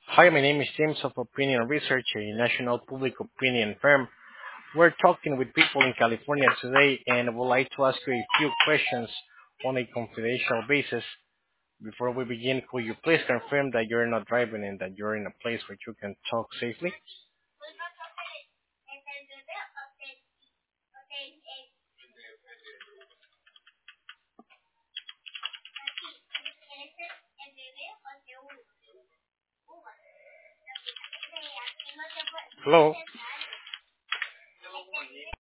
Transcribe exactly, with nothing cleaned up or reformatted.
Hi, my name is James of Opinion Research, a national public opinion firm. We're talking with people in California today, and I would like to ask you a few questions on a confidential basis. Before we begin, could you please confirm that you're not driving and that you're in a place where you can talk safely? Hello?